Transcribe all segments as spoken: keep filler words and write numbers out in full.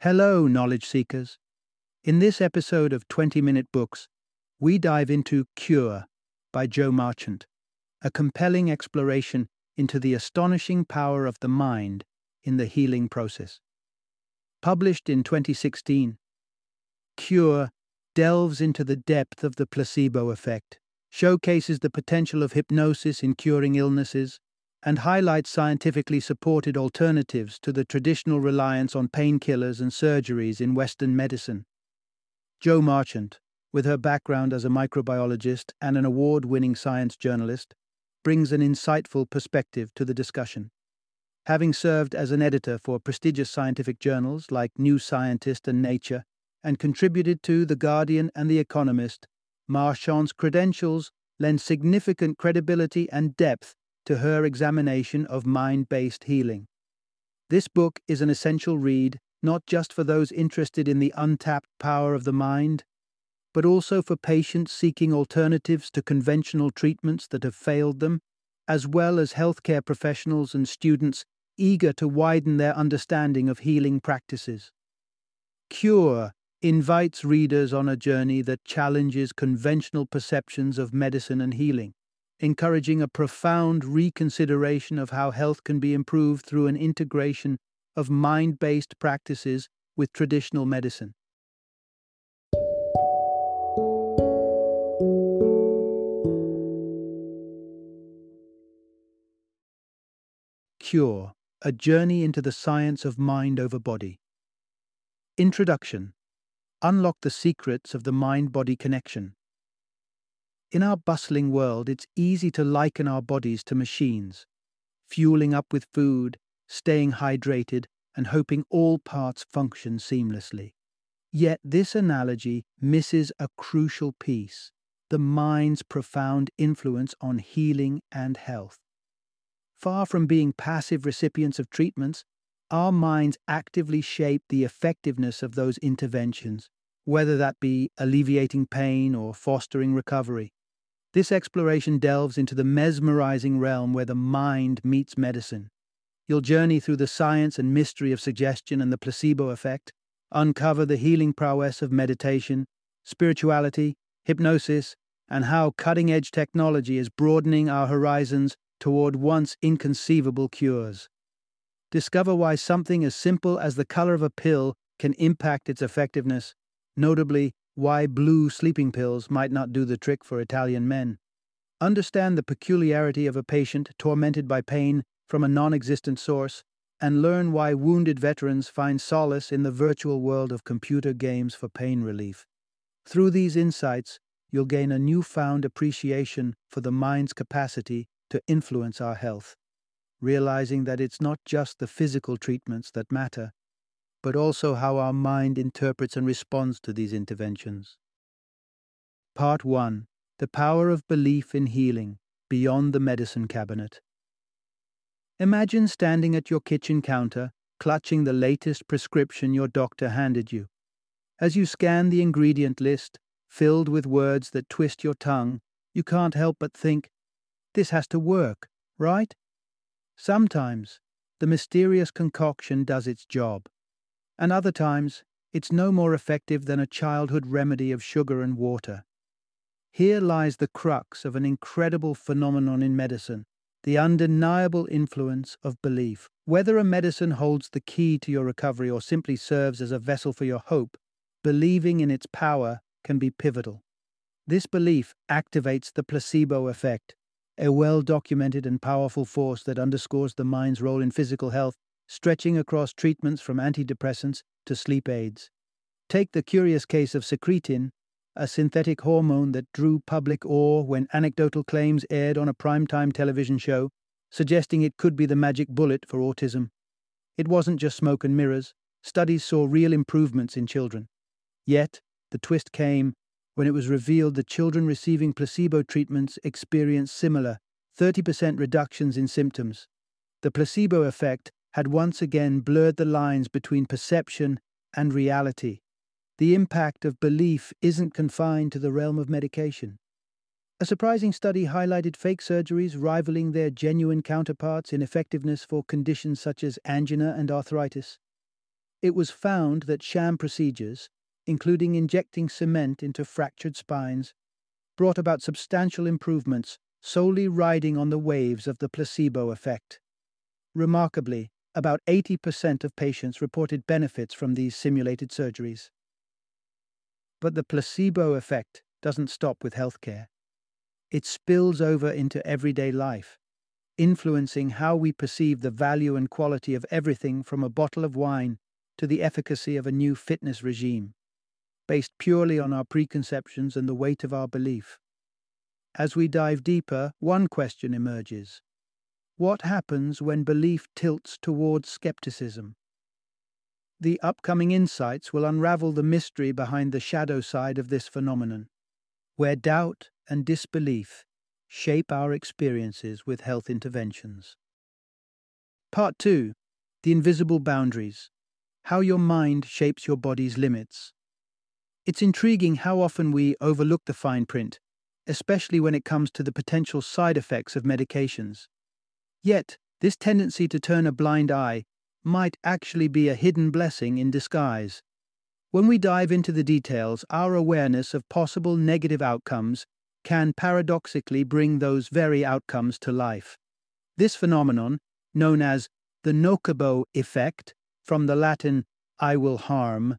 Hello, knowledge seekers. In this episode of twenty minute Books, we dive into Cure by Jo Marchant, a compelling exploration into the astonishing power of the mind in the healing process. Published in twenty sixteen, Cure delves into the depth of the placebo effect, showcases the potential of hypnosis in curing illnesses, and highlights scientifically supported alternatives to the traditional reliance on painkillers and surgeries in Western medicine. Jo Marchant, with her background as a microbiologist and an award-winning science journalist, brings an insightful perspective to the discussion. Having served as an editor for prestigious scientific journals like New Scientist and Nature, and contributed to The Guardian and The Economist, Marchant's credentials lend significant credibility and depth to her examination of mind-based healing. This book is an essential read not just for those interested in the untapped power of the mind, but also for patients seeking alternatives to conventional treatments that have failed them, as well as healthcare professionals and students eager to widen their understanding of healing practices. Cure invites readers on a journey that challenges conventional perceptions of medicine and healing, encouraging a profound reconsideration of how health can be improved through an integration of mind-based practices with traditional medicine. Cure, a journey into the science of mind over body. Introduction. Unlock the secrets of the mind-body connection. In our bustling world, it's easy to liken our bodies to machines, fueling up with food, staying hydrated, and hoping all parts function seamlessly. Yet this analogy misses a crucial piece: the mind's profound influence on healing and health. Far from being passive recipients of treatments, our minds actively shape the effectiveness of those interventions, whether that be alleviating pain or fostering recovery. This exploration delves into the mesmerizing realm where the mind meets medicine. You'll journey through the science and mystery of suggestion and the placebo effect, uncover the healing prowess of meditation, spirituality, hypnosis, and how cutting-edge technology is broadening our horizons toward once inconceivable cures. Discover why something as simple as the color of a pill can impact its effectiveness, notably why blue sleeping pills might not do the trick for Italian men. Understand the peculiarity of a patient tormented by pain from a non-existent source, and learn why wounded veterans find solace in the virtual world of computer games for pain relief. Through these insights, you'll gain a newfound appreciation for the mind's capacity to influence our health, realizing that it's not just the physical treatments that matter, but also how our mind interprets and responds to these interventions. Part one. The Power of Belief in Healing, Beyond the Medicine Cabinet. Imagine standing at your kitchen counter, clutching the latest prescription your doctor handed you. As you scan the ingredient list, filled with words that twist your tongue, you can't help but think, this has to work, right? Sometimes, the mysterious concoction does its job, and other times, it's no more effective than a childhood remedy of sugar and water. Here lies the crux of an incredible phenomenon in medicine, the undeniable influence of belief. Whether a medicine holds the key to your recovery or simply serves as a vessel for your hope, believing in its power can be pivotal. This belief activates the placebo effect, a well-documented and powerful force that underscores the mind's role in physical health, stretching across treatments from antidepressants to sleep aids. Take the curious case of secretin, a synthetic hormone that drew public awe when anecdotal claims aired on a primetime television show, suggesting it could be the magic bullet for autism. It wasn't just smoke and mirrors. Studies saw real improvements in children. Yet, the twist came when it was revealed that children receiving placebo treatments experienced similar thirty percent reductions in symptoms. The placebo effect had once again blurred the lines between perception and reality. The impact of belief isn't confined to the realm of medication. A surprising study highlighted fake surgeries rivaling their genuine counterparts in effectiveness for conditions such as angina and arthritis. It was found that sham procedures, including injecting cement into fractured spines, brought about substantial improvements solely riding on the waves of the placebo effect. Remarkably, about eighty percent of patients reported benefits from these simulated surgeries. But the placebo effect doesn't stop with healthcare. It spills over into everyday life, influencing how we perceive the value and quality of everything from a bottle of wine to the efficacy of a new fitness regime, based purely on our preconceptions and the weight of our belief. As we dive deeper, one question emerges. What happens when belief tilts towards skepticism? The upcoming insights will unravel the mystery behind the shadow side of this phenomenon, where doubt and disbelief shape our experiences with health interventions. Part two. The Invisible Boundaries. How your mind shapes your body's limits. It's intriguing how often we overlook the fine print, especially when it comes to the potential side effects of medications. Yet, this tendency to turn a blind eye might actually be a hidden blessing in disguise. When we dive into the details, our awareness of possible negative outcomes can paradoxically bring those very outcomes to life. This phenomenon, known as the nocebo effect, from the Latin I will harm,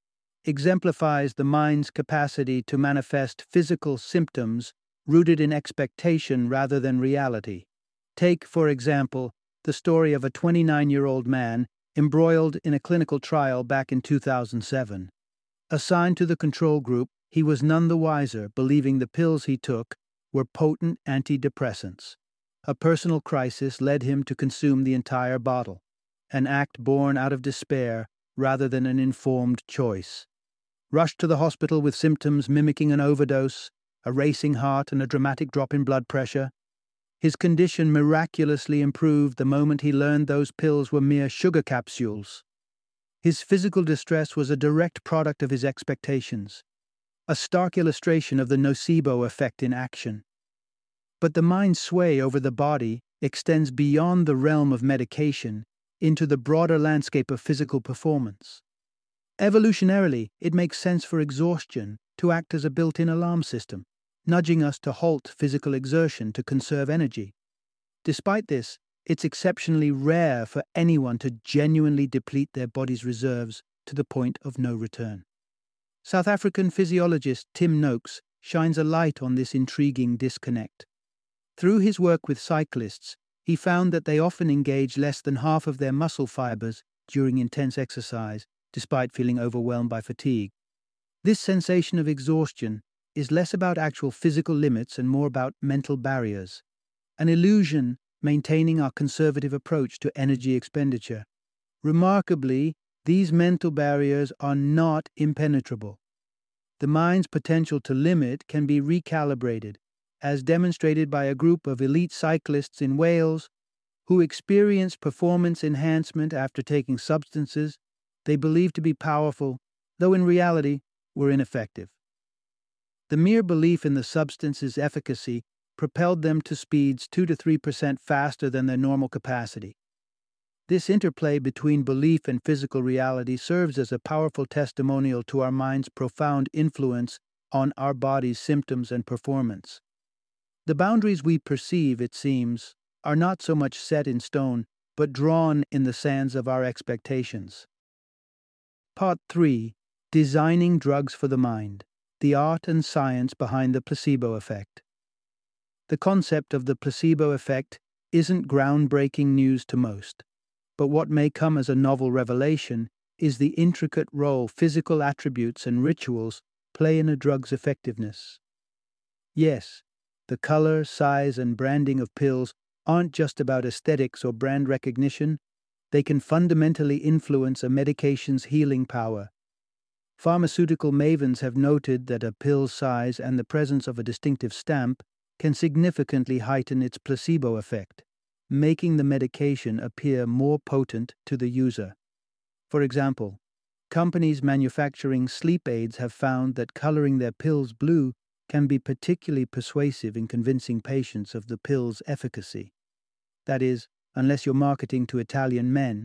exemplifies the mind's capacity to manifest physical symptoms rooted in expectation rather than reality. Take, for example, the story of a twenty-nine-year-old man embroiled in a clinical trial back in two thousand seven. Assigned to the control group, he was none the wiser, believing the pills he took were potent antidepressants. A personal crisis led him to consume the entire bottle, an act born out of despair rather than an informed choice. Rushed to the hospital with symptoms mimicking an overdose, a racing heart and a dramatic drop in blood pressure, his condition miraculously improved the moment he learned those pills were mere sugar capsules. His physical distress was a direct product of his expectations, a stark illustration of the nocebo effect in action. But the mind's sway over the body extends beyond the realm of medication into the broader landscape of physical performance. Evolutionarily, it makes sense for exhaustion to act as a built-in alarm system, nudging us to halt physical exertion to conserve energy. Despite this, it's exceptionally rare for anyone to genuinely deplete their body's reserves to the point of no return. South African physiologist Tim Noakes shines a light on this intriguing disconnect. Through his work with cyclists, he found that they often engage less than half of their muscle fibers during intense exercise, despite feeling overwhelmed by fatigue. This sensation of exhaustion is less about actual physical limits and more about mental barriers, an illusion maintaining our conservative approach to energy expenditure. Remarkably, these mental barriers are not impenetrable. The mind's potential to limit can be recalibrated, as demonstrated by a group of elite cyclists in Wales who experienced performance enhancement after taking substances they believed to be powerful, though in reality were ineffective. The mere belief in the substance's efficacy propelled them to speeds two to three percent faster than their normal capacity. This interplay between belief and physical reality serves as a powerful testimonial to our mind's profound influence on our body's symptoms and performance. The boundaries we perceive, it seems, are not so much set in stone, but drawn in the sands of our expectations. Part three. Designing Drugs for the Mind. The Art and Science Behind the Placebo Effect. The concept of the placebo effect isn't groundbreaking news to most, but what may come as a novel revelation is the intricate role physical attributes and rituals play in a drug's effectiveness. Yes, the color, size, and branding of pills aren't just about aesthetics or brand recognition. They can fundamentally influence a medication's healing power. Pharmaceutical mavens have noted that a pill's size and the presence of a distinctive stamp can significantly heighten its placebo effect, making the medication appear more potent to the user. For example, companies manufacturing sleep aids have found that coloring their pills blue can be particularly persuasive in convincing patients of the pill's efficacy. That is, unless you're marketing to Italian men,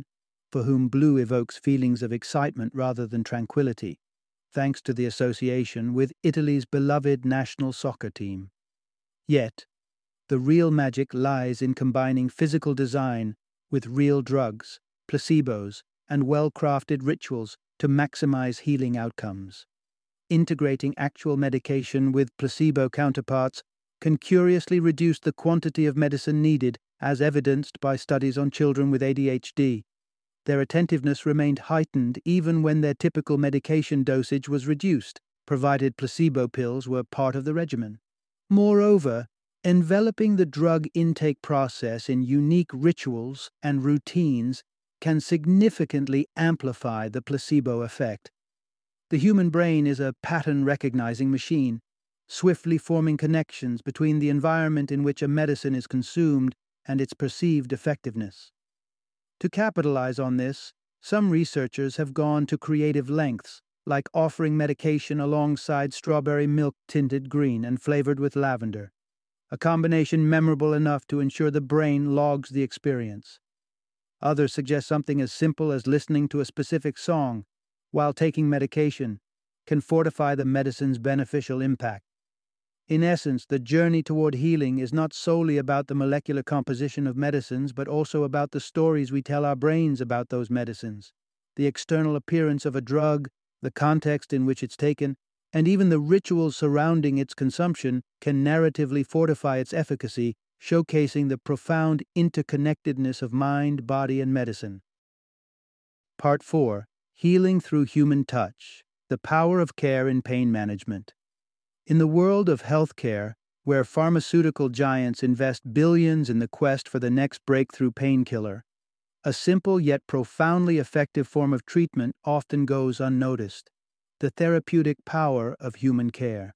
for whom blue evokes feelings of excitement rather than tranquility, thanks to the association with Italy's beloved national soccer team. Yet, the real magic lies in combining physical design with real drugs, placebos, and well-crafted rituals to maximize healing outcomes. Integrating actual medication with placebo counterparts can curiously reduce the quantity of medicine needed, as evidenced by studies on children with A D H D. Their attentiveness remained heightened even when their typical medication dosage was reduced, provided placebo pills were part of the regimen. Moreover, enveloping the drug intake process in unique rituals and routines can significantly amplify the placebo effect. The human brain is a pattern-recognizing machine, swiftly forming connections between the environment in which a medicine is consumed and its perceived effectiveness. To capitalize on this, some researchers have gone to creative lengths, like offering medication alongside strawberry milk tinted green and flavored with lavender, a combination memorable enough to ensure the brain logs the experience. Others suggest something as simple as listening to a specific song while taking medication can fortify the medicine's beneficial impact. In essence, the journey toward healing is not solely about the molecular composition of medicines, but also about the stories we tell our brains about those medicines. The external appearance of a drug, the context in which it's taken, and even the rituals surrounding its consumption can narratively fortify its efficacy, showcasing the profound interconnectedness of mind, body, and medicine. Part four. Healing through human touch. The power of care in pain management. In the world of healthcare, where pharmaceutical giants invest billions in the quest for the next breakthrough painkiller, a simple yet profoundly effective form of treatment often goes unnoticed: the therapeutic power of human care.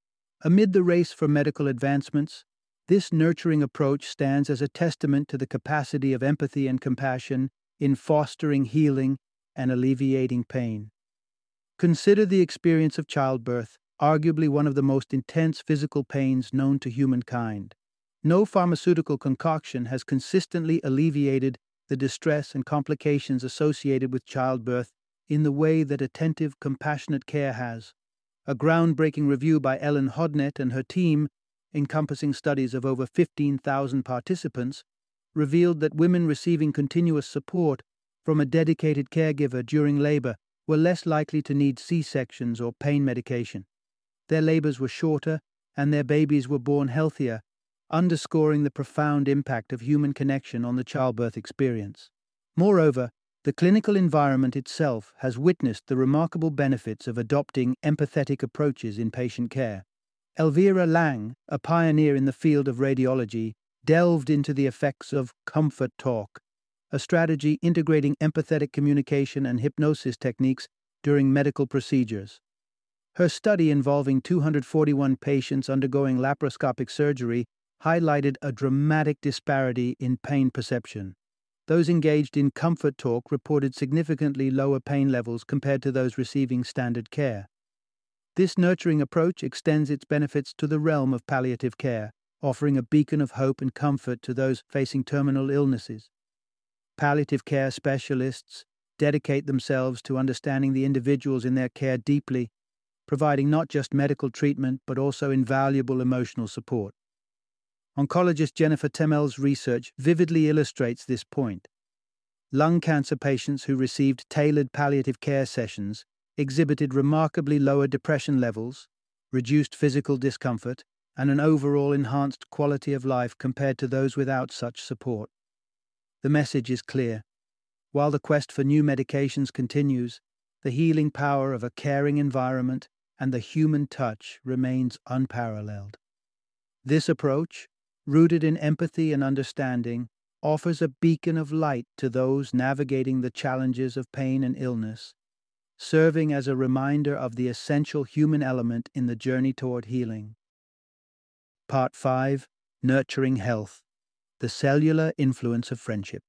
Amid the race for medical advancements, this nurturing approach stands as a testament to the capacity of empathy and compassion in fostering healing and alleviating pain. Consider the experience of childbirth, arguably one of the most intense physical pains known to humankind. No pharmaceutical concoction has consistently alleviated the distress and complications associated with childbirth in the way that attentive, compassionate care has. A groundbreaking review by Ellen Hodnett and her team, encompassing studies of over fifteen thousand participants, revealed that women receiving continuous support from a dedicated caregiver during labor were less likely to need C-sections or pain medication. Their labors were shorter, and their babies were born healthier, underscoring the profound impact of human connection on the childbirth experience. Moreover, the clinical environment itself has witnessed the remarkable benefits of adopting empathetic approaches in patient care. Elvira Lang, a pioneer in the field of radiology, delved into the effects of comfort talk, a strategy integrating empathetic communication and hypnosis techniques during medical procedures. Her study, involving two hundred forty-one patients undergoing laparoscopic surgery, highlighted a dramatic disparity in pain perception. Those engaged in comfort talk reported significantly lower pain levels compared to those receiving standard care. This nurturing approach extends its benefits to the realm of palliative care, offering a beacon of hope and comfort to those facing terminal illnesses. Palliative care specialists dedicate themselves to understanding the individuals in their care deeply, providing not just medical treatment but also invaluable emotional support. Oncologist Jennifer Temmel's research vividly illustrates this point. Lung cancer patients who received tailored palliative care sessions exhibited remarkably lower depression levels, reduced physical discomfort, and an overall enhanced quality of life compared to those without such support. The message is clear. While the quest for new medications continues, the healing power of a caring environment and the human touch remains unparalleled. This approach, rooted in empathy and understanding, offers a beacon of light to those navigating the challenges of pain and illness, serving as a reminder of the essential human element in the journey toward healing. Part five. Nurturing Health. The Cellular Influence of Friendship.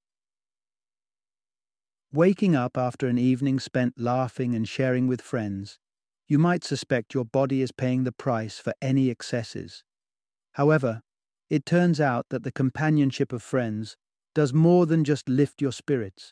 Waking up after an evening spent laughing and sharing with friends, you might suspect your body is paying the price for any excesses. However, it turns out that the companionship of friends does more than just lift your spirits.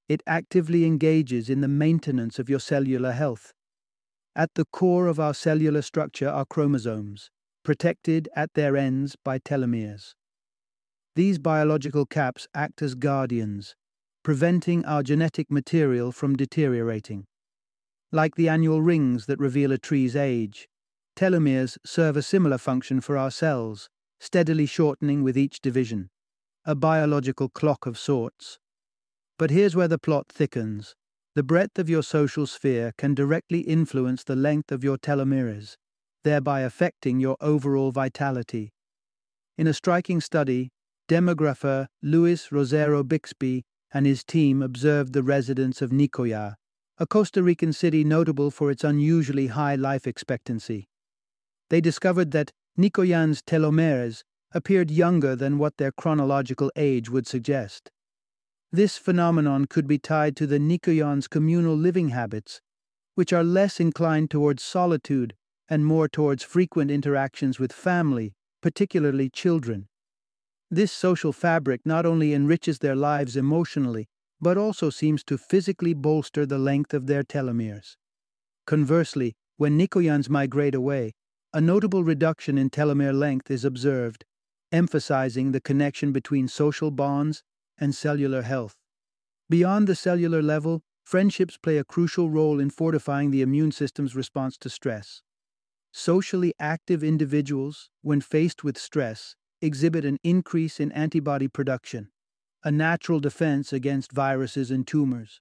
it actively engages in the maintenance of your cellular health. At the core of our cellular structure are chromosomes, protected at their ends by telomeres. These biological caps act as guardians, preventing our genetic material from deteriorating. Like the annual rings that reveal a tree's age, telomeres serve a similar function for our cells, steadily shortening with each division, a biological clock of sorts. But here's where the plot thickens. The breadth of your social sphere can directly influence the length of your telomeres, thereby affecting your overall vitality. In a striking study, demographer Luis Rosero Bixby and his team observed the residents of Nicoya, a Costa Rican city notable for its unusually high life expectancy. They discovered that Nicoyans' telomeres appeared younger than what their chronological age would suggest. This phenomenon could be tied to the Nicoyans' communal living habits, which are less inclined towards solitude and more towards frequent interactions with family, particularly children. This social fabric not only enriches their lives emotionally, but also seems to physically bolster the length of their telomeres. Conversely, when Nicoyans migrate away, a notable reduction in telomere length is observed, emphasizing the connection between social bonds and cellular health. Beyond the cellular level, friendships play a crucial role in fortifying the immune system's response to stress. Socially active individuals, when faced with stress, exhibit an increase in antibody production, a natural defense against viruses and tumors.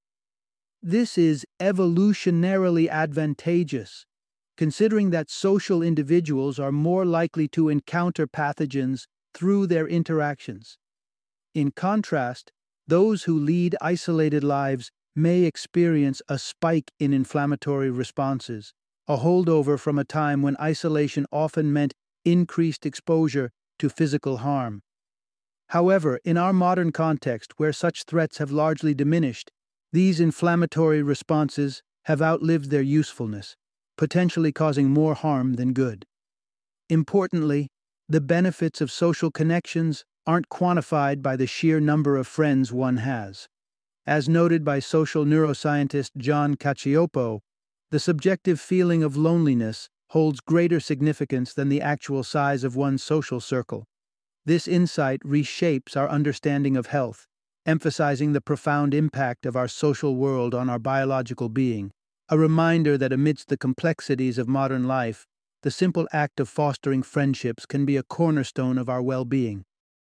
This is evolutionarily advantageous, considering that social individuals are more likely to encounter pathogens through their interactions. In contrast, those who lead isolated lives may experience a spike in inflammatory responses, a holdover from a time when isolation often meant increased exposure to physical harm. However, in our modern context, where such threats have largely diminished, these inflammatory responses have outlived their usefulness, potentially causing more harm than good. Importantly, the benefits of social connections aren't quantified by the sheer number of friends one has. As noted by social neuroscientist John Cacioppo, the subjective feeling of loneliness holds greater significance than the actual size of one's social circle. This insight reshapes our understanding of health, emphasizing the profound impact of our social world on our biological being, a reminder that amidst the complexities of modern life, the simple act of fostering friendships can be a cornerstone of our well-being.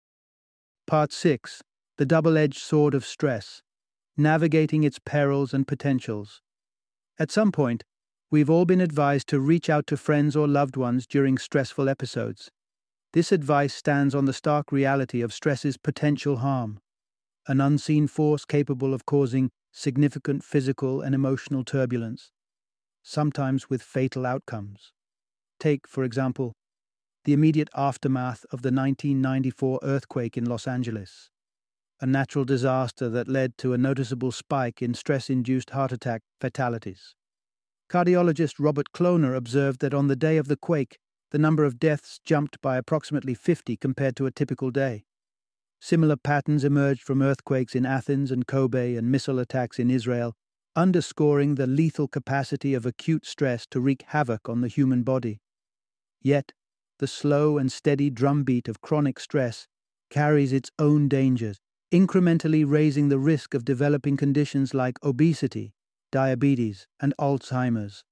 Part six. The Double-Edged Sword of Stress. Navigating its perils and potentials. At some point, we've all been advised to reach out to friends or loved ones during stressful episodes. This advice stands on the stark reality of stress's potential harm, an unseen force capable of causing significant physical and emotional turbulence, sometimes with fatal outcomes. Take, for example, the immediate aftermath of the nineteen ninety-four earthquake in Los Angeles, a natural disaster that led to a noticeable spike in stress-induced heart attack fatalities. Cardiologist Robert Kloner observed that on the day of the quake, the number of deaths jumped by approximately fifty compared to a typical day. Similar patterns emerged from earthquakes in Athens and Kobe and missile attacks in Israel, underscoring the lethal capacity of acute stress to wreak havoc on the human body. Yet, the slow and steady drumbeat of chronic stress carries its own dangers, incrementally raising the risk of developing conditions like obesity, diabetes, and Alzheimer's.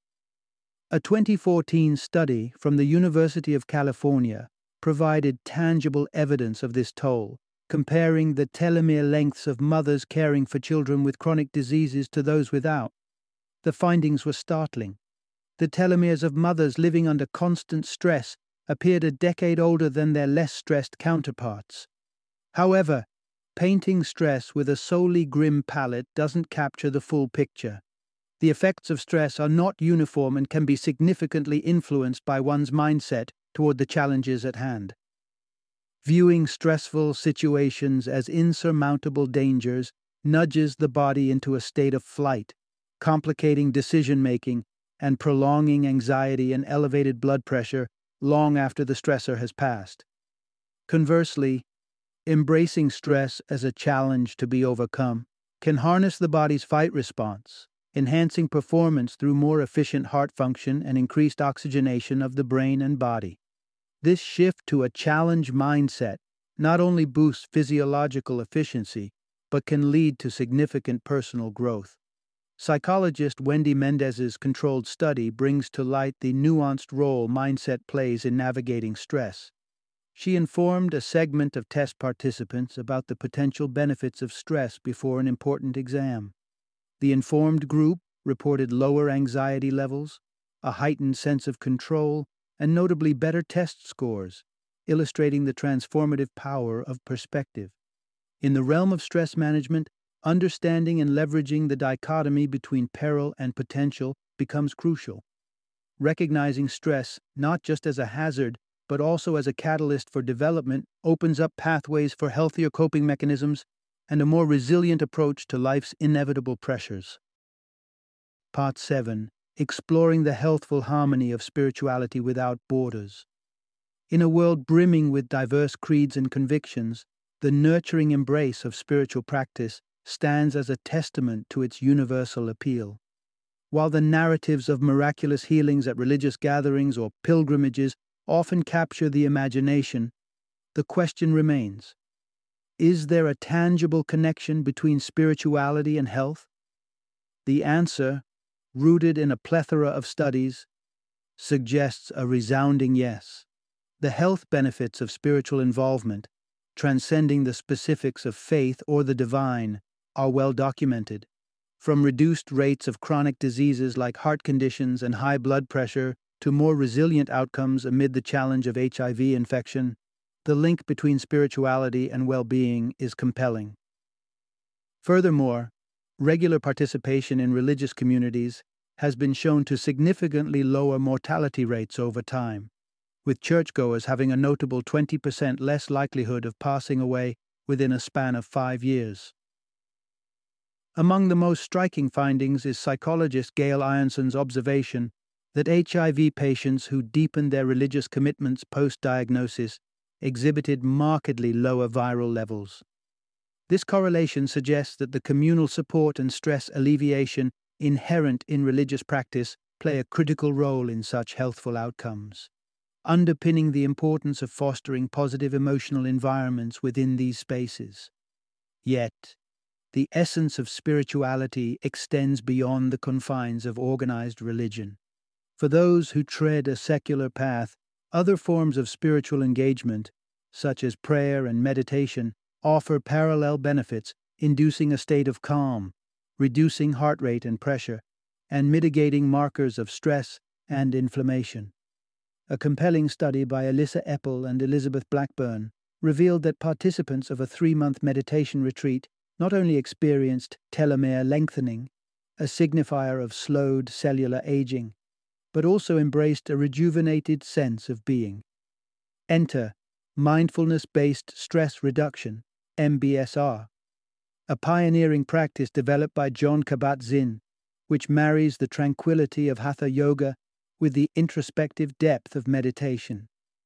A twenty fourteen study from the University of California provided tangible evidence of this toll, comparing the telomere lengths of mothers caring for children with chronic diseases to those without. The findings were startling. The telomeres of mothers living under constant stress appeared a decade older than their less stressed counterparts. However, painting stress with a solely grim palette doesn't capture the full picture. The effects of stress are not uniform and can be significantly influenced by one's mindset toward the challenges at hand. Viewing stressful situations as insurmountable dangers nudges the body into a state of flight, complicating decision-making and prolonging anxiety and elevated blood pressure long after the stressor has passed. Conversely, embracing stress as a challenge to be overcome can harness the body's fight response, enhancing performance through more efficient heart function and increased oxygenation of the brain and body. This shift to a challenge mindset not only boosts physiological efficiency, but can lead to significant personal growth. Psychologist Wendy Mendez's controlled study brings to light the nuanced role mindset plays in navigating stress. She informed a segment of test participants about the potential benefits of stress before an important exam. The informed group reported lower anxiety levels, a heightened sense of control, and notably better test scores, illustrating the transformative power of perspective. In the realm of stress management, understanding and leveraging the dichotomy between peril and potential becomes crucial. Recognizing stress not just as a hazard, but also as a catalyst for development opens up pathways for healthier coping mechanisms and a more resilient approach to life's inevitable pressures. Part seven. Exploring the healthful harmony of spirituality without borders. In a world brimming with diverse creeds and convictions, the nurturing embrace of spiritual practice stands as a testament to its universal appeal. While the narratives of miraculous healings at religious gatherings or pilgrimages often capture the imagination, the question remains: is there a tangible connection between spirituality and health? The answer, rooted in a plethora of studies, suggests a resounding yes. The health benefits of spiritual involvement, transcending the specifics of faith or the divine, are well documented. From reduced rates of chronic diseases like heart conditions and high blood pressure to more resilient outcomes amid the challenge of H I V infection, the link between spirituality and well-being is compelling. Furthermore, regular participation in religious communities has been shown to significantly lower mortality rates over time, with churchgoers having a notable twenty percent less likelihood of passing away within a span of five years. Among the most striking findings is psychologist Gail Ironson's observation that H I V patients who deepened their religious commitments post-diagnosis exhibited markedly lower viral levels. This correlation suggests that the communal support and stress alleviation inherent in religious practice play a critical role in such healthful outcomes, underpinning the importance of fostering positive emotional environments within these spaces. Yet, the essence of spirituality extends beyond the confines of organized religion. For those who tread a secular path, other forms of spiritual engagement, such as prayer and meditation, offer parallel benefits, inducing a state of calm, reducing heart rate and pressure, and mitigating markers of stress and inflammation. A compelling study by Alyssa Eppel and Elizabeth Blackburn revealed that participants of a three-month meditation retreat not only experienced telomere lengthening, a signifier of slowed cellular aging, but also embraced a rejuvenated sense of being. Enter mindfulness-based stress reduction, M B S R, a pioneering practice developed by Jon Kabat-Zinn, which marries the tranquility of Hatha Yoga with the introspective depth of meditation.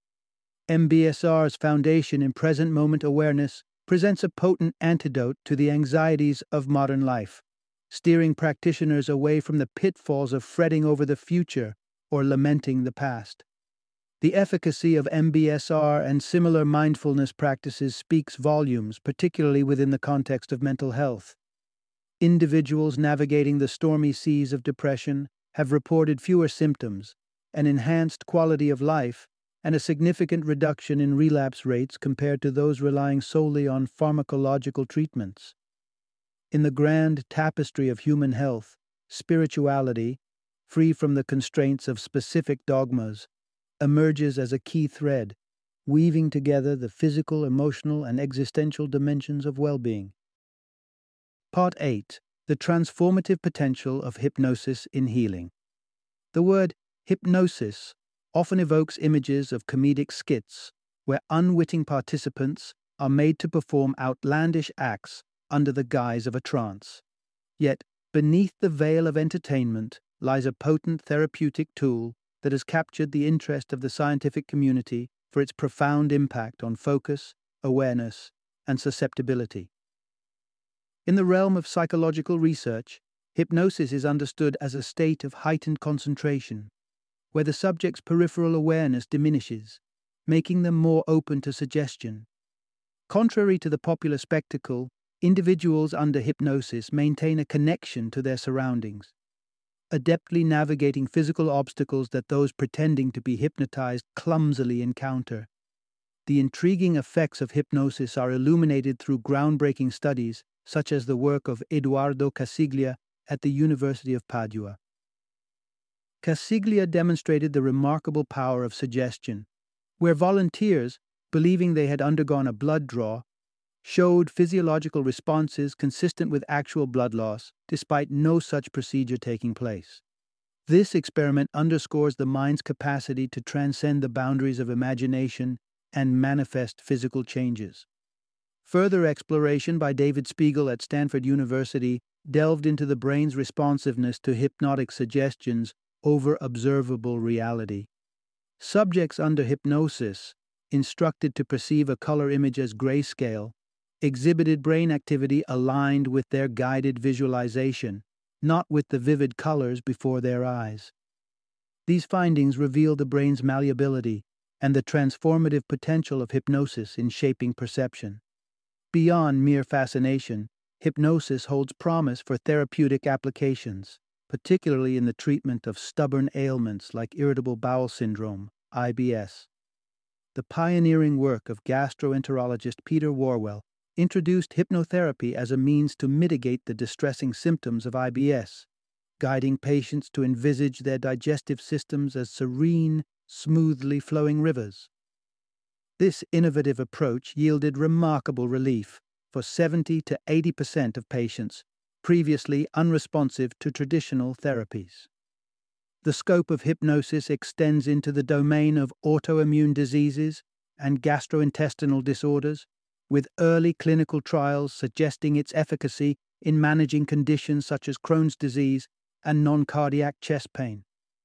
M B S R's foundation in present-moment awareness presents a potent antidote to the anxieties of modern life, steering practitioners away from the pitfalls of fretting over the future or lamenting the past. The efficacy of M B S R and similar mindfulness practices speaks volumes, particularly within the context of mental health. Individuals navigating the stormy seas of depression have reported fewer symptoms, an enhanced quality of life, and a significant reduction in relapse rates compared to those relying solely on pharmacological treatments. In the grand tapestry of human health, spirituality, free from the constraints of specific dogmas, emerges as a key thread, weaving together the physical, emotional, and existential dimensions of well-being. Part eight. The transformative potential of hypnosis in healing. The word hypnosis often evokes images of comedic skits where unwitting participants are made to perform outlandish acts under the guise of a trance. Yet, beneath the veil of entertainment lies a potent therapeutic tool that has captured the interest of the scientific community for its profound impact on focus, awareness, and susceptibility. In the realm of psychological research, hypnosis is understood as a state of heightened concentration, where the subject's peripheral awareness diminishes, making them more open to suggestion. Contrary to the popular spectacle, individuals under hypnosis maintain a connection to their surroundings, adeptly navigating physical obstacles that those pretending to be hypnotized clumsily encounter. The intriguing effects of hypnosis are illuminated through groundbreaking studies, such as the work of Edoardo Casiglia at the University of Padua. Casiglia demonstrated the remarkable power of suggestion, where volunteers, believing they had undergone a blood draw, showed physiological responses consistent with actual blood loss, despite no such procedure taking place. This experiment underscores the mind's capacity to transcend the boundaries of imagination and manifest physical changes. Further exploration by David Spiegel at Stanford University delved into the brain's responsiveness to hypnotic suggestions over observable reality. Subjects under hypnosis, instructed to perceive a color image as grayscale, exhibited brain activity aligned with their guided visualization, not with the vivid colors before their eyes. These findings reveal the brain's malleability and the transformative potential of hypnosis in shaping perception. Beyond mere fascination, hypnosis holds promise for therapeutic applications, particularly in the treatment of stubborn ailments like irritable bowel syndrome, I B S. The pioneering work of gastroenterologist Peter Warwell introduced hypnotherapy as a means to mitigate the distressing symptoms of I B S, guiding patients to envisage their digestive systems as serene, smoothly flowing rivers. This innovative approach yielded remarkable relief for seventy to eighty percent of patients previously unresponsive to traditional therapies. The scope of hypnosis extends into the domain of autoimmune diseases and gastrointestinal disorders, with early clinical trials suggesting its efficacy in managing conditions such as Crohn's disease and non-cardiac chest pain.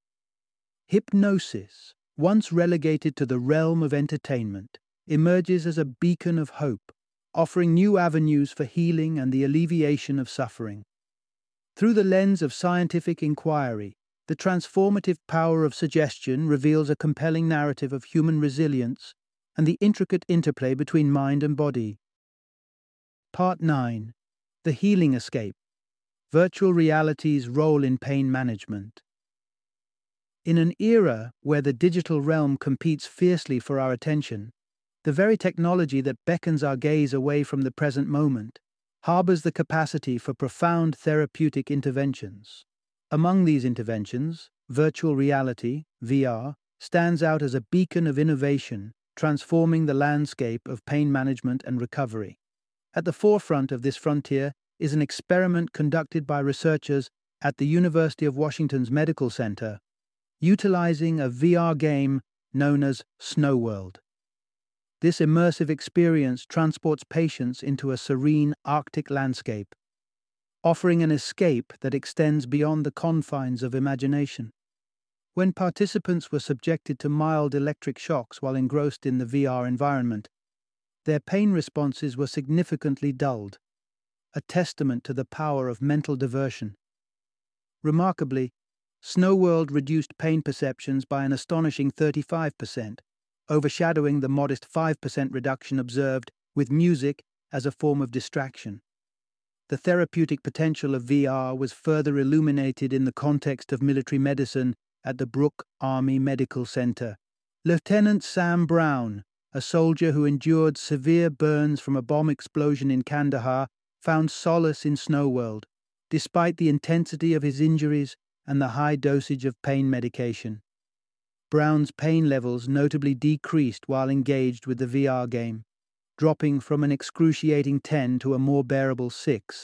Hypnosis, once relegated to the realm of entertainment, emerges as a beacon of hope, offering new avenues for healing and the alleviation of suffering. Through the lens of scientific inquiry, the transformative power of suggestion reveals a compelling narrative of human resilience and the intricate interplay between mind and body. Part nine. The Healing Escape. Virtual Reality's Role in Pain Management. In an era where the digital realm competes fiercely for our attention, the very technology that beckons our gaze away from the present moment harbors the capacity for profound therapeutic interventions. Among these interventions, virtual reality, V R, stands out as a beacon of innovation, transforming the landscape of pain management and recovery. At the forefront of this frontier is an experiment conducted by researchers at the University of Washington's Medical Center, utilizing a V R game known as Snow World. This immersive experience transports patients into a serene Arctic landscape, offering an escape that extends beyond the confines of imagination. When participants were subjected to mild electric shocks while engrossed in the V R environment, their pain responses were significantly dulled, a testament to the power of mental diversion. Remarkably, Snow World reduced pain perceptions by an astonishing thirty-five percent, overshadowing the modest five percent reduction observed with music as a form of distraction. The therapeutic potential of V R was further illuminated in the context of military medicine at the Brooke Army Medical Center. Lieutenant Sam Brown, a soldier who endured severe burns from a bomb explosion in Kandahar, found solace in Snow World, despite the intensity of his injuries and the high dosage of pain medication. Brown's pain levels notably decreased while engaged with the V R game, dropping from an excruciating ten to a more bearable six.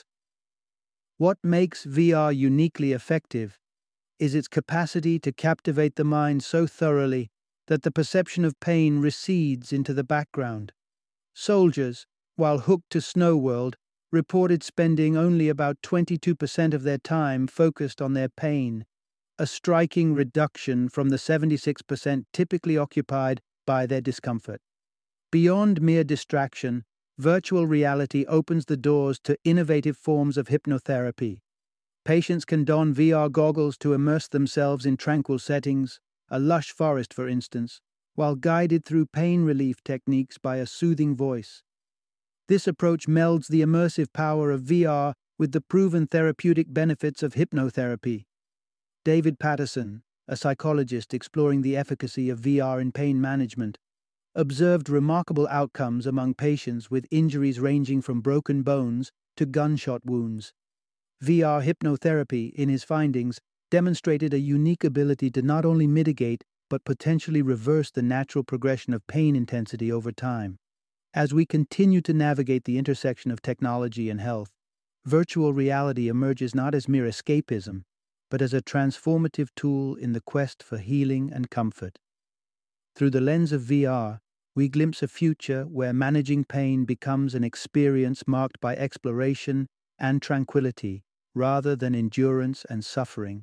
What makes V R uniquely effective is its capacity to captivate the mind so thoroughly that the perception of pain recedes into the background. Soldiers, while hooked to Snow World, reported spending only about twenty-two percent of their time focused on their pain, a striking reduction from the seventy-six percent typically occupied by their discomfort. Beyond mere distraction, virtual reality opens the doors to innovative forms of hypnotherapy. Patients can don V R goggles to immerse themselves in tranquil settings, a lush forest for instance, while guided through pain relief techniques by a soothing voice. This approach melds the immersive power of V R with the proven therapeutic benefits of hypnotherapy. David Patterson, a psychologist exploring the efficacy of V R in pain management, observed remarkable outcomes among patients with injuries ranging from broken bones to gunshot wounds. V R hypnotherapy, in his findings, demonstrated a unique ability to not only mitigate but potentially reverse the natural progression of pain intensity over time. As we continue to navigate the intersection of technology and health, virtual reality emerges not as mere escapism, but as a transformative tool in the quest for healing and comfort. Through the lens of V R, we glimpse a future where managing pain becomes an experience marked by exploration and tranquility, rather than endurance and suffering.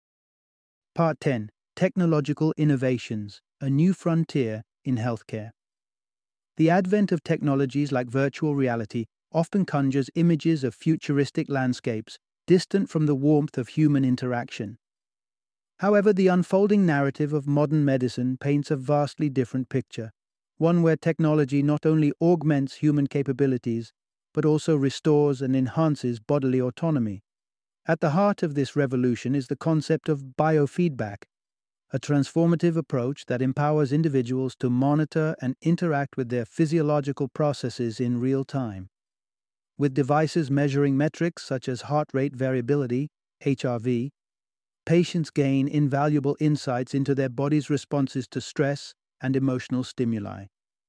Part ten. Technological Innovations, a New Frontier in Healthcare. The advent of technologies like virtual reality often conjures images of futuristic landscapes distant from the warmth of human interaction. However, the unfolding narrative of modern medicine paints a vastly different picture, one where technology not only augments human capabilities, but also restores and enhances bodily autonomy. At the heart of this revolution is the concept of biofeedback, a transformative approach that empowers individuals to monitor and interact with their physiological processes in real time. With devices measuring metrics such as heart rate variability, H R V, patients gain invaluable insights into their body's responses to stress and emotional stimuli.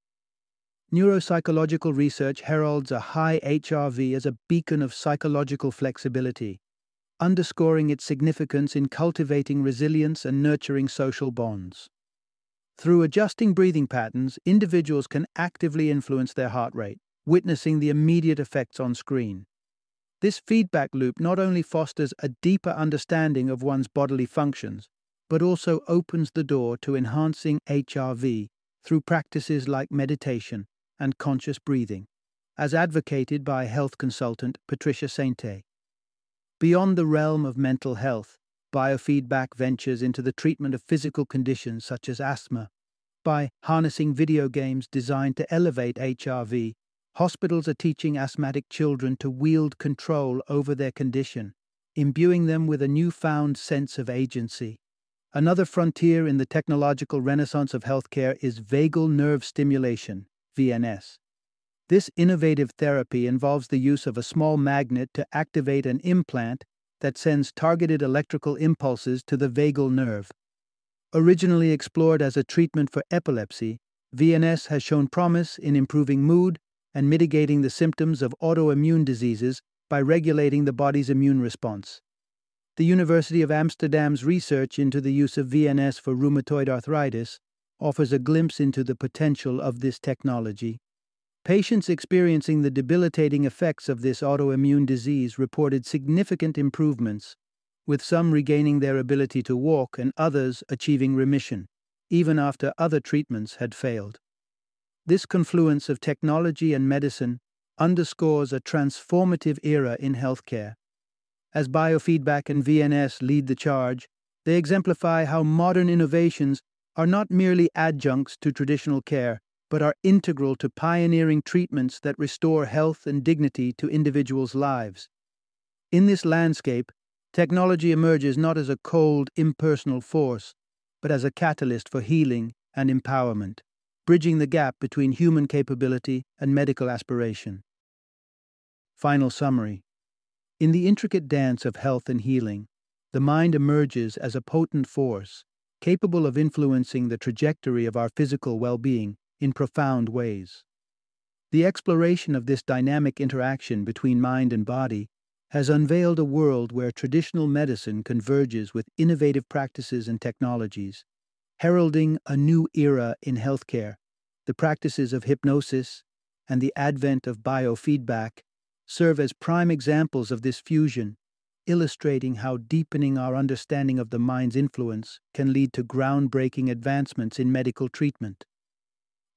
Neuropsychological research heralds a high H R V as a beacon of psychological flexibility, underscoring its significance in cultivating resilience and nurturing social bonds. Through adjusting breathing patterns, individuals can actively influence their heart rate, witnessing the immediate effects on screen. This feedback loop not only fosters a deeper understanding of one's bodily functions, but also opens the door to enhancing H R V through practices like meditation and conscious breathing, as advocated by health consultant Patricia Sainte. Beyond the realm of mental health, biofeedback ventures into the treatment of physical conditions such as asthma. By harnessing video games designed to elevate H R V, hospitals are teaching asthmatic children to wield control over their condition, imbuing them with a newfound sense of agency. Another frontier in the technological renaissance of healthcare is vagal nerve stimulation, V N S. This innovative therapy involves the use of a small magnet to activate an implant that sends targeted electrical impulses to the vagal nerve. Originally explored as a treatment for epilepsy, V N S has shown promise in improving mood and mitigating the symptoms of autoimmune diseases by regulating the body's immune response. The University of Amsterdam's research into the use of V N S for rheumatoid arthritis offers a glimpse into the potential of this technology. Patients experiencing the debilitating effects of this autoimmune disease reported significant improvements, with some regaining their ability to walk and others achieving remission, even after other treatments had failed. This confluence of technology and medicine underscores a transformative era in healthcare. As biofeedback and V N S lead the charge, they exemplify how modern innovations are not merely adjuncts to traditional care, but are integral to pioneering treatments that restore health and dignity to individuals' lives. In this landscape, technology emerges not as a cold, impersonal force, but as a catalyst for healing and empowerment, bridging the gap between human capability and medical aspiration. Final summary. In the intricate dance of health and healing, the mind emerges as a potent force, capable of influencing the trajectory of our physical well-being in profound ways. The exploration of this dynamic interaction between mind and body has unveiled a world where traditional medicine converges with innovative practices and technologies, heralding a new era in healthcare. The practices of hypnosis and the advent of biofeedback serve as prime examples of this fusion, illustrating how deepening our understanding of the mind's influence can lead to groundbreaking advancements in medical treatment.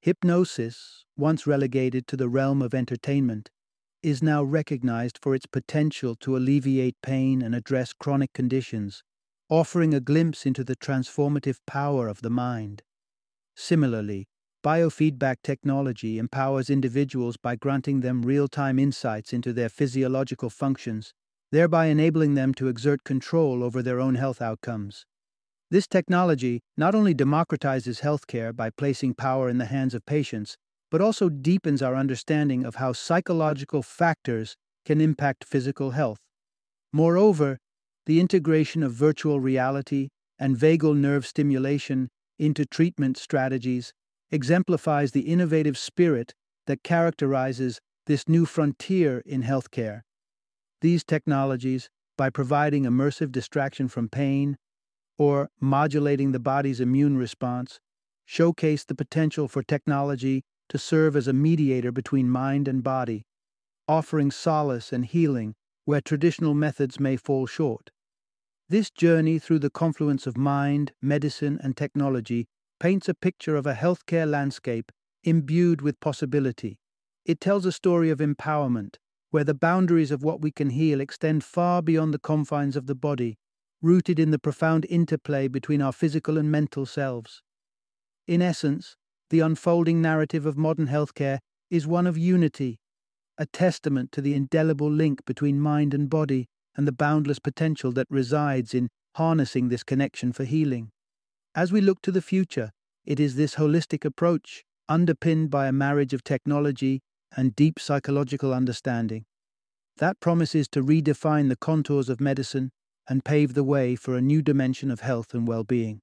Hypnosis, once relegated to the realm of entertainment, is now recognized for its potential to alleviate pain and address chronic conditions, offering a glimpse into the transformative power of the mind. Similarly, biofeedback technology empowers individuals by granting them real-time insights into their physiological functions, thereby enabling them to exert control over their own health outcomes. This technology not only democratizes healthcare by placing power in the hands of patients, but also deepens our understanding of how psychological factors can impact physical health. Moreover, the integration of virtual reality and vagal nerve stimulation into treatment strategies exemplifies the innovative spirit that characterizes this new frontier in healthcare. These technologies, by providing immersive distraction from pain or modulating the body's immune response, showcase the potential for technology to serve as a mediator between mind and body, offering solace and healing where traditional methods may fall short. This journey through the confluence of mind, medicine, and technology paints a picture of a healthcare landscape imbued with possibility. It tells a story of empowerment, where the boundaries of what we can heal extend far beyond the confines of the body, rooted in the profound interplay between our physical and mental selves. In essence, the unfolding narrative of modern healthcare is one of unity, a testament to the indelible link between mind and body and the boundless potential that resides in harnessing this connection for healing. As we look to the future, it is this holistic approach, underpinned by a marriage of technology and deep psychological understanding, that promises to redefine the contours of medicine and pave the way for a new dimension of health and well-being.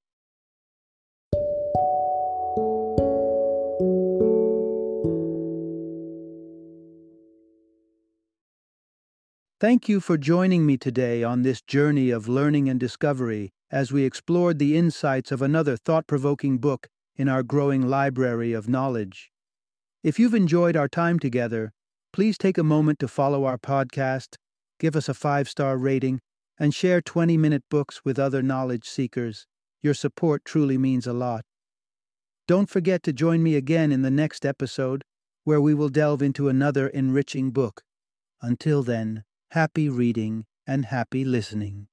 Thank you for joining me today on this journey of learning and discovery as we explored the insights of another thought-provoking book in our growing library of knowledge. If you've enjoyed our time together, please take a moment to follow our podcast, give us a five-star rating, and share twenty-minute books with other knowledge seekers. Your support truly means a lot. Don't forget to join me again in the next episode, where we will delve into another enriching book. Until then, happy reading and happy listening.